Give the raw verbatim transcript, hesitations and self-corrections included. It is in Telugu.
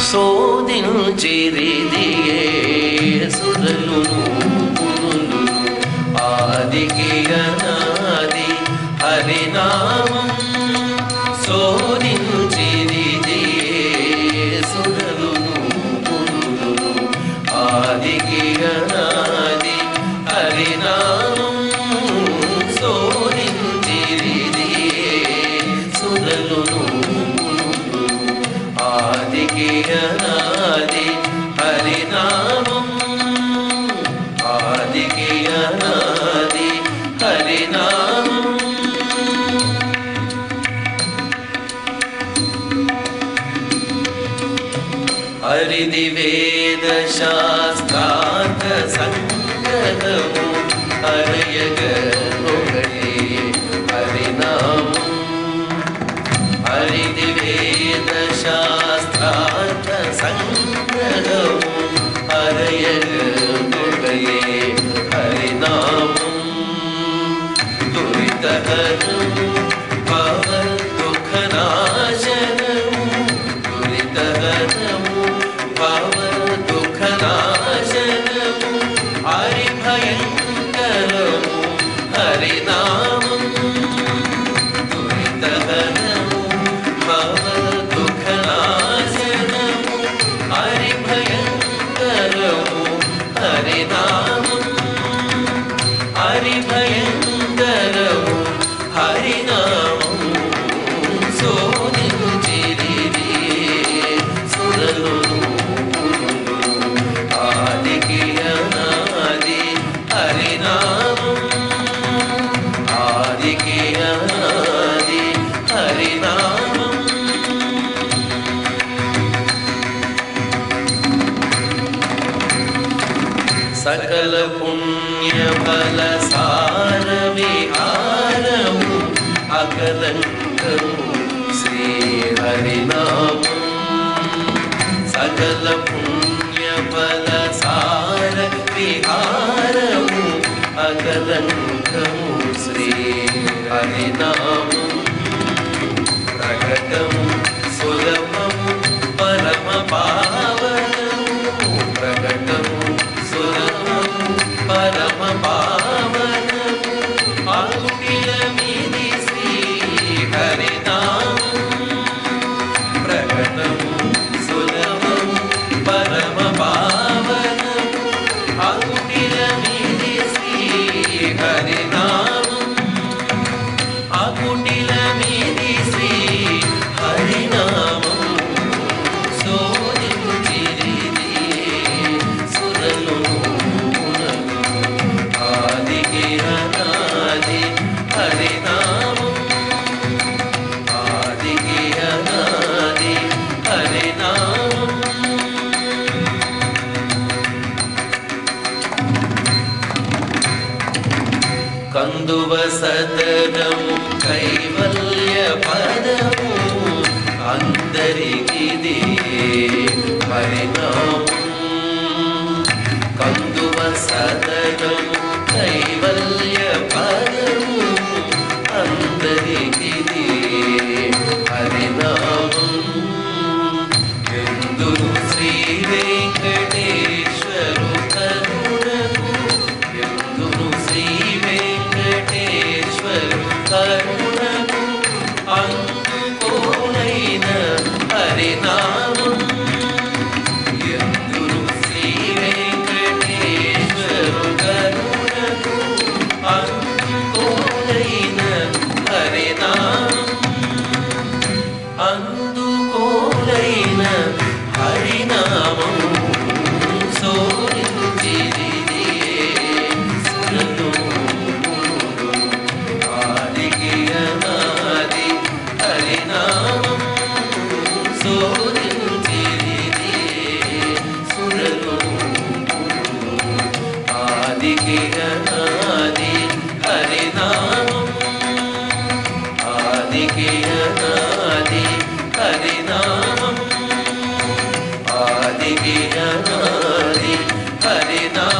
శోధించిరిదియే సురలును మునులు ఆదికి అనాది హరినామం శోధించిరిదియే సురలును మునులు ఆదికి అనాది హరినామం శోధించిరిదియే సురలును ఆదికి అనాది హరినామం ఆదికి అనాది హరినామం హరిది వేద శాస్త్రార్థ సంగ్రహము హరయగొగడే హరినామం హరిది వేద శాస్త్రార్థ సంగ్రహము హరయగొగడే హరినామం దురితహరము భవ దుఃఖనాశనము దురితహరము భవ దుఃఖనాశనము హరిభయంకరము హరినామం దురితహరము భవ దుఃఖనాశనము హరిభయంకరము హరినామం హరిభయంకరము హరినామం శోధించిరిదియే సురలును ఆదికి అనాది హరినామం ఆదికి అనాది హరినామం సకల పుణ్య ఫల సార విహారము అకలంకము శ్రీ హరినామం సకల పుణ్య ఫల సార విహారము అకలంకము శ్రీ హరినామం ప్రకటము సులభము పరమ పావనము ప్రకటము సులభము పరమ పావనము అగుటిల మీది శ్రీ హరినామం ప్రకటము సులభము పరమ పావనము అగుటిల మీది శ్రీ హరినామం అగుటిల మీది శ్రీ హరినామం శోధించిరిదియే సురలును ఆదికి అనాది హరినామం ఆదికి అనాది హరినామం కందువ సదనము కైవల్య పదము అందరికిది హరినామం కందువ సదనము కైవల్య పదము అందరికిది హరినామం ఎందును శ్రీ వెంకటేశ్వరు కరుణకు ఎందును శ్రీ వెంకటేశ్వరు కరుణకు అందుకోనైన హరినామం ఎందును శ్రీ వెంకటేశ్వరు కరుణకు అందుకోనైన హరినామం అందుకోనైన హరినామం శోధించిరిదియే సురలును ఆదికి అనాది హరినామం శోధించిరిదియే సురలును ఆదికి అనాది హరినామం ఆదికి అనాది హరినామం ఆదికి అనాది హరినామం